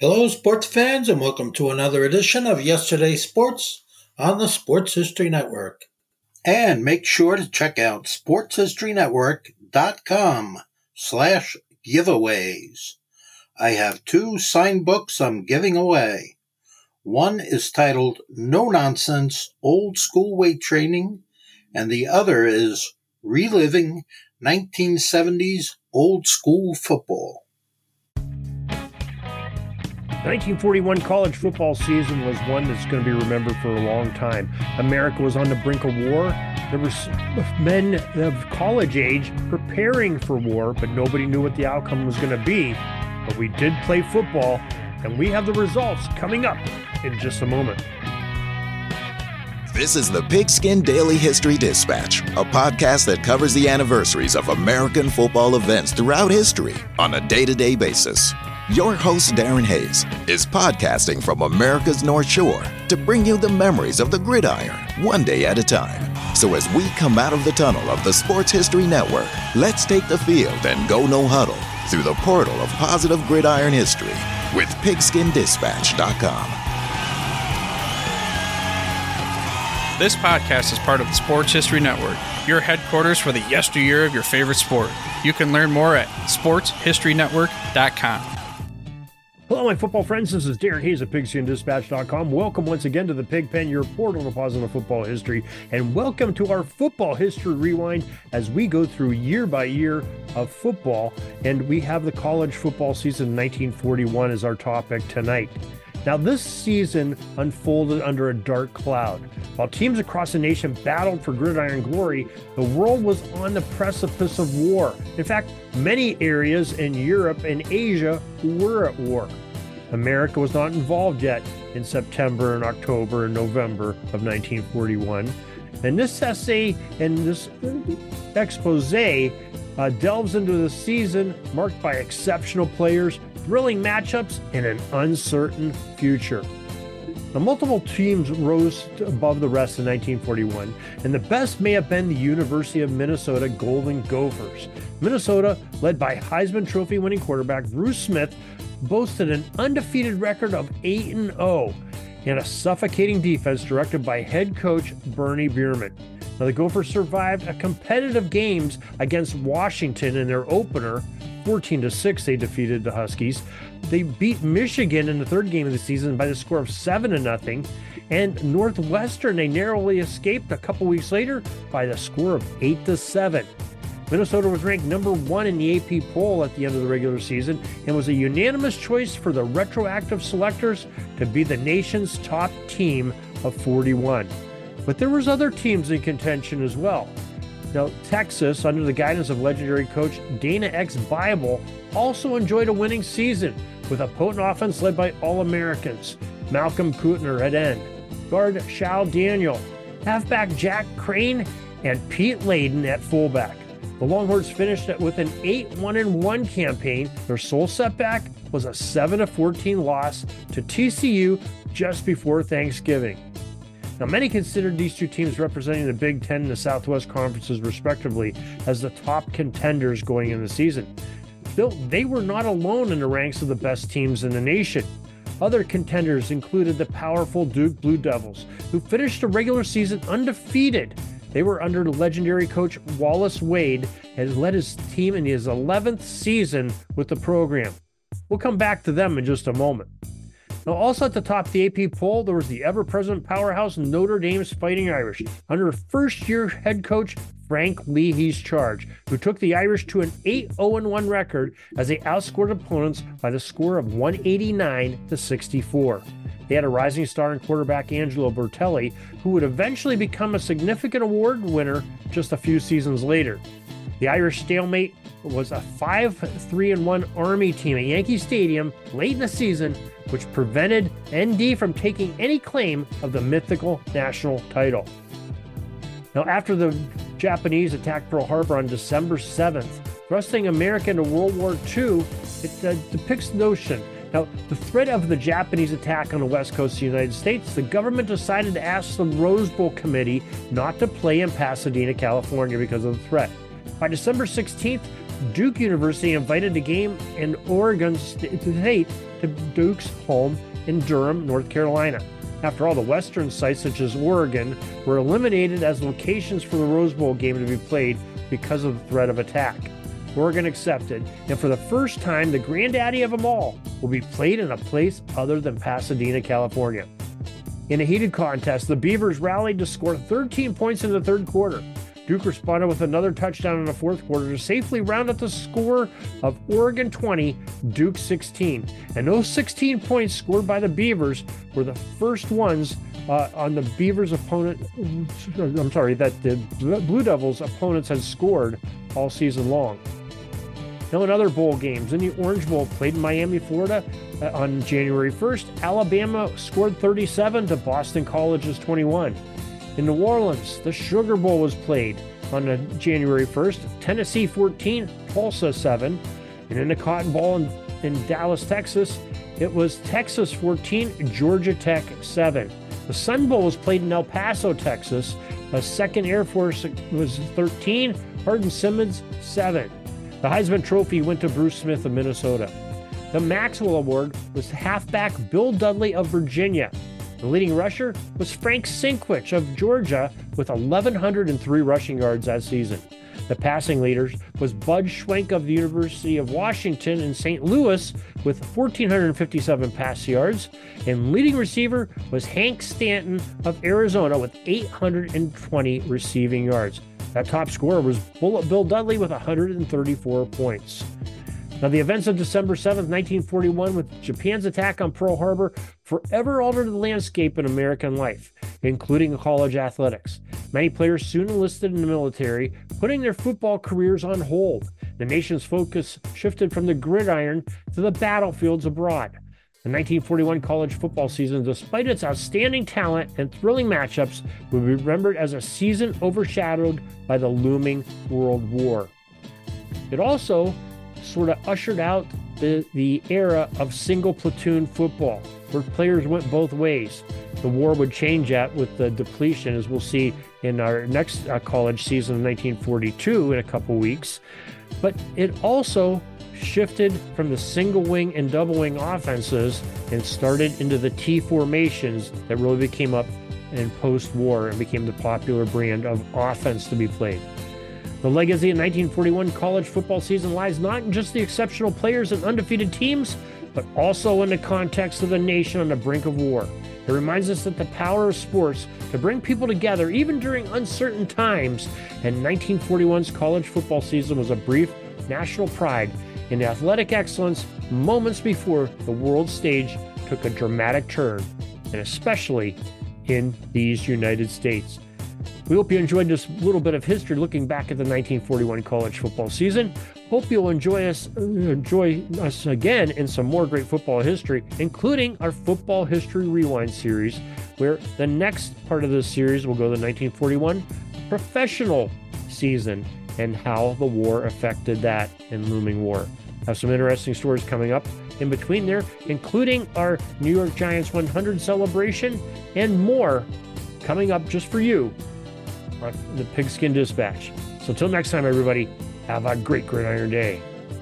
Hello, sports fans, and welcome to another edition of Yesterday's Sports on the Sports History Network. And make sure to check out sportshistorynetwork.com/giveaways. I have 2 signed books I'm giving away. One is titled No Nonsense Old School Weight Training, and the other is Reliving 1970s Old School Football. 1941 college football season was one that's going to be remembered for a long time. America was on the brink of war. There were men of college age preparing for war, but nobody knew what the outcome was going to be. But we did play football, and we have the results coming up in just a moment. This is the Pigskin Daily History Dispatch, a podcast that covers the anniversaries of American football events throughout history on a day-to-day basis. Your host, Darren Hayes, is podcasting from America's North Shore to bring you the memories of the gridiron, one day at a time. So as we come out of the tunnel of the Sports History Network, let's take the field and go no huddle through the portal of positive gridiron history with pigskindispatch.com. This podcast is part of the Sports History Network, your headquarters for the yesteryear of your favorite sport. You can learn more at sportshistorynetwork.com. Hello, my football friends. This is Darren Hayes of pigskindispatch.com. Welcome once again to the Pigpen, your portal to positive football history, and welcome to our Football History Rewind as we go through year by year of football, and we have the college football season 1941 as our topic tonight. Now, this season unfolded under a dark cloud. While teams across the nation battled for gridiron glory, the world was on the precipice of war. In fact, many areas in Europe and Asia were at war. America was not involved yet in September and October and November of 1941. And this essay and this expose delves into the season marked by exceptional players, thrilling matchups, and an uncertain future. Now, multiple teams rose above the rest in 1941, and the best may have been the University of Minnesota Golden Gophers. Minnesota, led by Heisman Trophy winning quarterback Bruce Smith, boasted an undefeated record of 8-0 and a suffocating defense directed by head coach Bernie Bierman. Now, the Gophers survived a competitive games against Washington in their opener. 14-6, they defeated the Huskies. They beat Michigan in the third game of the season by the score of 7-0. And Northwestern, they narrowly escaped a couple weeks later by the score of 8-7. Minnesota was ranked number 1 in the AP poll at the end of the regular season and was a unanimous choice for the retroactive selectors to be the nation's top team of 41. But there was other teams in contention as well. Now, Texas, under the guidance of legendary coach Dana X. Bible, also enjoyed a winning season with a potent offense led by All-Americans Malcolm Kutner at end, guard Shao Daniel, halfback Jack Crane, and Pete Layden at fullback. The Longhorns finished with an 8-1-1 campaign. Their sole setback was a 7-14 loss to TCU just before Thanksgiving. Now, many considered these two teams representing the Big Ten and the Southwest Conferences respectively as the top contenders going into the season. Still, they were not alone in the ranks of the best teams in the nation. Other contenders included the powerful Duke Blue Devils, who finished the regular season undefeated. They were under legendary coach Wallace Wade and led his team in his 11th season with the program. We'll come back to them in just a moment. Now, also at the top of the AP poll, there was the ever-present powerhouse Notre Dame's Fighting Irish, under first-year head coach Frank Leahy's charge, who took the Irish to an 8-0-1 record as they outscored opponents by the score of 189-64. They had a rising star in quarterback Angelo Bertelli, who would eventually become a significant award winner just a few seasons later. The Irish stalemate was a 5-3-1 Army team at Yankee Stadium late in the season, which prevented ND from taking any claim of the mythical national title. Now, after the Japanese attacked Pearl Harbor on December 7th, thrusting America into World War II, it depicts the notion. Now, the threat of the Japanese attack on the west coast of the United States, the government decided to ask the Rose Bowl Committee not to play in Pasadena, California because of the threat. By December 16th, Duke University invited the game in Oregon State to Duke's home in Durham, North Carolina. After all, the western sites such as Oregon were eliminated as locations for the Rose Bowl game to be played because of the threat of attack. Oregon accepted, and for the first time, the granddaddy of them all will be played in a place other than Pasadena, California. In a heated contest, the Beavers rallied to score 13 points in the third quarter. Duke responded with another touchdown in the fourth quarter to safely round up the score of Oregon 20, Duke 16. And those 16 points scored by the Beavers were the first ones on the Beavers' opponent, that the Blue Devils' opponents had scored all season long. Now in other bowl games, in the Orange Bowl played in Miami, Florida on January 1st, Alabama scored 37 to Boston College's 21. In New Orleans, the Sugar Bowl was played on January 1st, Tennessee 14, Tulsa 7. And in the Cotton Bowl in Dallas, Texas, it was Texas 14, Georgia Tech 7. The Sun Bowl was played in El Paso, Texas. The 2nd Air Force was 13, Hardin Simmons 7. The Heisman Trophy went to Bruce Smith of Minnesota. The Maxwell Award was halfback Bill Dudley of Virginia. The leading rusher was Frank Sinkwich of Georgia with 1,103 rushing yards that season. The passing leaders was Bud Schwenk of the University of Washington in St. Louis with 1,457 pass yards, and leading receiver was Hank Stanton of Arizona with 820 receiving yards. That top scorer was Bullet Bill Dudley with 134 points. Now, the events of December 7th, 1941, with Japan's attack on Pearl Harbor, forever altered the landscape in American life, including college athletics. Many players soon enlisted in the military, putting their football careers on hold. The nation's focus shifted from the gridiron to the battlefields abroad. The 1941 college football season, despite its outstanding talent and thrilling matchups, will be remembered as a season overshadowed by the looming World War. It also sort of ushered out the era of single platoon football, where players went both ways. The war would change that with the depletion, as we'll see in our next college season of 1942 in a couple weeks. But it also shifted from the single wing and double wing offenses and started into the T formations that really became up in post-war and became the popular brand of offense to be played. The legacy of 1941 college football season lies not in just the exceptional players and undefeated teams, but also in the context of the nation on the brink of war. It reminds us that the power of sports to bring people together even during uncertain times, and 1941's college football season was a brief national pride in athletic excellence moments before the world stage took a dramatic turn, and especially in these United States. We hope you enjoyed this little bit of history looking back at the 1941 college football season. Hope you'll enjoy us again in some more great football history, including our Football History Rewind series, where the next part of this series will go to the 1941 professional season and how the war affected that and looming war. Have some interesting stories coming up in between there, including our New York Giants 100 celebration and more coming up just for you on the Pigskin Dispatch. So until next time, everybody, have a great Gridiron Day.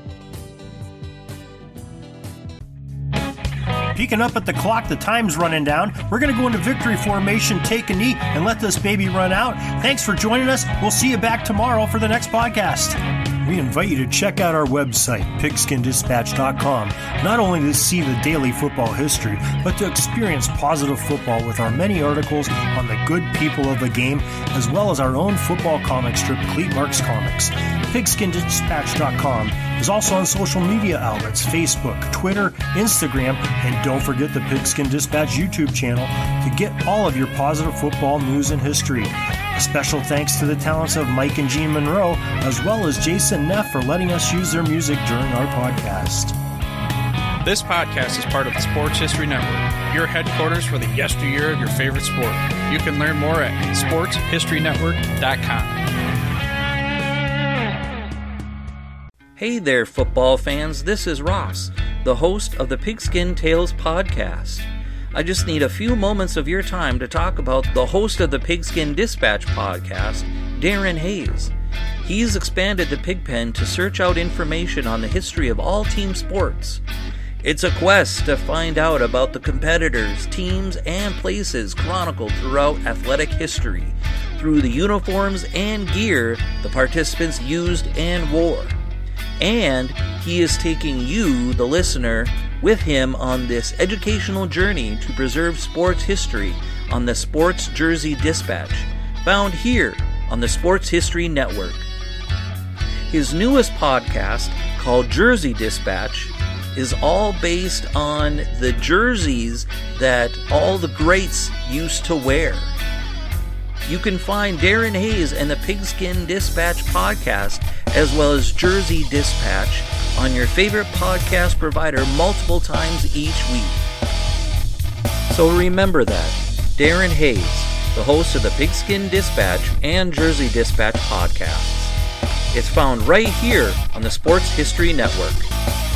Peeking up at the clock, the time's running down. We're going to go into victory formation, take a knee, and let this baby run out. Thanks for joining us. We'll see you back tomorrow for the next podcast. We invite you to check out our website, pigskinddispatch.com, not only to see the daily football history, but to experience positive football with our many articles on the good people of the game, as well as our own football comic strip, Cleat Marks Comics. Pigskinddispatch.com is also on social media outlets, Facebook, Twitter, Instagram, and don't forget the Pigskin Dispatch YouTube channel to get all of your positive football news and history. A special thanks to the talents of Mike and Jean Monroe, as well as Jason Neff for letting us use their music during our podcast. This podcast is part of the Sports History Network, your headquarters for the yesteryear of your favorite sport. You can learn more at sportshistorynetwork.com. Hey there, football fans. This is Ross, the host of the Pigskin Tales podcast. I just need a few moments of your time to talk about the host of the Pigskin Dispatch podcast, Darren Hayes. He's expanded the Pigpen to search out information on the history of all team sports. It's a quest to find out about the competitors, teams, and places chronicled throughout athletic history through the uniforms and gear the participants used and wore. And he is taking you, the listener, with him on this educational journey to preserve sports history on the Sports Jersey Dispatch, found here on the Sports History Network. His newest podcast, called Jersey Dispatch, is all based on the jerseys that all the greats used to wear. You can find Darren Hayes and the Pigskin Dispatch podcast, as well as Jersey Dispatch, on your favorite podcast provider multiple times each week. So remember that, Darren Hayes, the host of the Pigskin Dispatch and Jersey Dispatch podcasts. It's found right here on the Sports History Network.